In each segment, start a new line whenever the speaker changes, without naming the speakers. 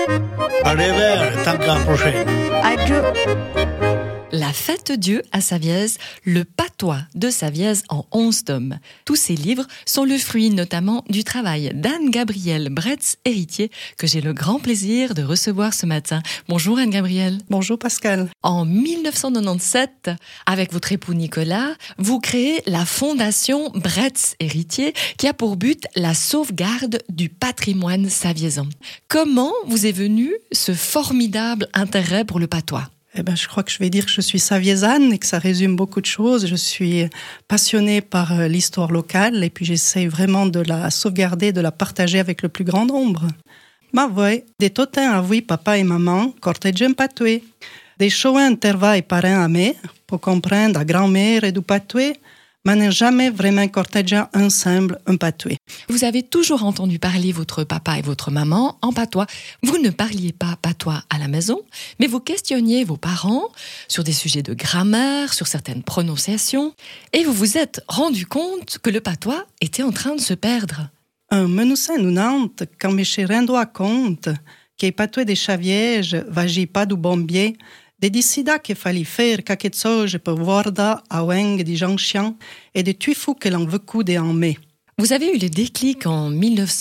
Arrivederci, tanto alla prochaine.
Adieu.
La Fête-Dieu à Savièse, le patois de Savièse en 11 tomes. Tous ces livres sont le fruit notamment du travail d'Anne-Gabrielle Bretz-Héritier, que j'ai le grand plaisir de recevoir ce matin. Bonjour Anne-Gabrielle.
Bonjour Pascal.
En 1997, avec votre époux Nicolas, vous créez la Fondation Bretz-Héritier qui a pour but la sauvegarde du patrimoine saviézan. Comment vous est venu ce formidable intérêt pour le patois ?
Je crois que je vais dire que je suis saviésane et que ça résume beaucoup de choses. Je suis passionnée par l'histoire locale et puis j'essaie vraiment de la sauvegarder, de la partager avec le plus grand nombre. Ma voi, de tot temps avui papa et maman cortegem patué. Des choix interva et parrain à me, pour comprendre à grand-mère et du patué, mais n'a jamais vraiment cortégé ensemble un patué.
Vous avez toujours entendu parler votre papa et votre maman en patois. Vous ne parliez pas patois à la maison, mais vous questionniez vos parents sur des sujets de grammaire, sur certaines prononciations, et vous vous êtes rendu compte que le patois était en train de se perdre.
En 1990, quand me suis rendu compte que le patué de Saviège vagit pas du bon biais, de décida qu'il fallait faire quelque chose pour voir à weng des gens chiants et de tuer fou que l'on veut couder en mai.
Vous avez eu le déclic en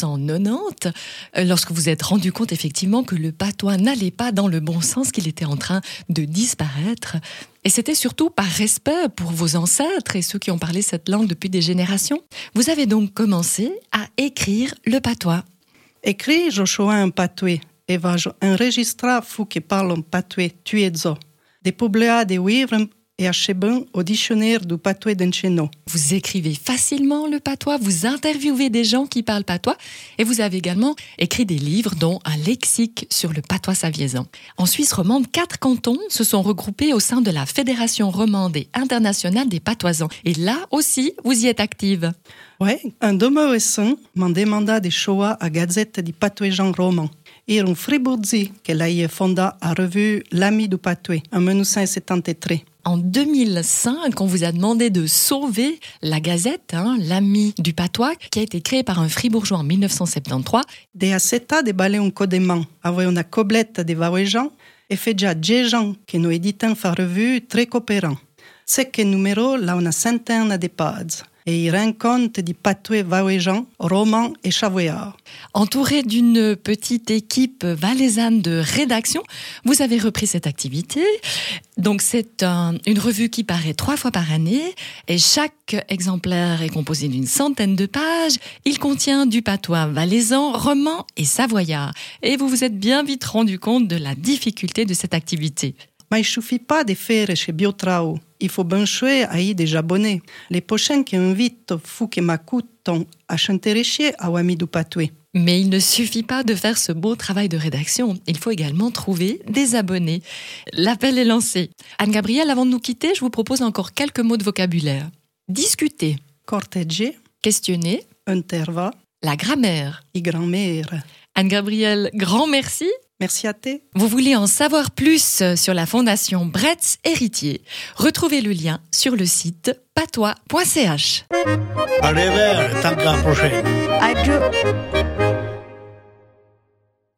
1990, lorsque vous êtes rendu compte effectivement que le patois n'allait pas dans le bon sens, qu'il était en train de disparaître. Et c'était surtout par respect pour vos ancêtres et ceux qui ont parlé cette langue depuis des générations. Vous avez donc commencé à écrire le patois.
Écrire, je choisis un patué. E vajo enregistrar fu che parlo un patué tuezo, de publicar des livres et acheter au dictionnaire du patué d'Encheno.
Vous écrivez facilement le patois, vous interviewez des gens qui parlent patois et vous avez également écrit des livres dont un lexique sur le patois saviézan. En Suisse romande, 4 cantons se sont regroupés au sein de la Fédération romande et internationale des patoisans. Et là aussi, vous y êtes active.
Oui, un adolescent m'a demandé de choix à Gazette du patuéjan roman. Et un fribourgais qu'elle a fondé à revue L'Ami du Patué en 1973.
En 2005, on vous a demandé de sauver la Gazette, L'Ami du Patois, qui a été créée par un fribourgeois en 1973.
De accepta de baler un codement, avec une coblette de vaouégens, et fait déjà 10 ans que nous éditons une revue très coopérant. C'est que numéro là une centaine de pages. Et il rend compte du patué vaouéjan, roman et chavoyard.
Entouré d'une petite équipe valaisanne de rédaction, vous avez repris cette activité. Donc c'est une revue qui paraît 3 fois par année et chaque exemplaire est composé d'une centaine de pages. Il contient du patois valaisan, roman et savoyard. Et vous vous êtes bien vite rendu compte de la difficulté de cette activité.
Mais il ne suffit pas de faire chez Biotrao. Il faut bien jouer à y des abonnés. Les prochains qui invitent fou que m'écoutent à s'intéresser à Ami du Patué.
Mais il ne suffit pas de faire ce beau travail de rédaction. Il faut également trouver des abonnés. L'appel est lancé. Anne-Gabrielle, avant de nous quitter, je vous propose encore quelques mots de vocabulaire. Discuter.
Cortéger.
Questionner.
Interva.
La grammaire.
Et grand-mère.
Anne-Gabrielle, grand merci.
Merci à toi.
Vous voulez en savoir plus sur la Fondation Bretz-Héritier? Retrouvez le lien sur le site patois.ch.
Arrivederci, tanto alla prochaine.
Adieu.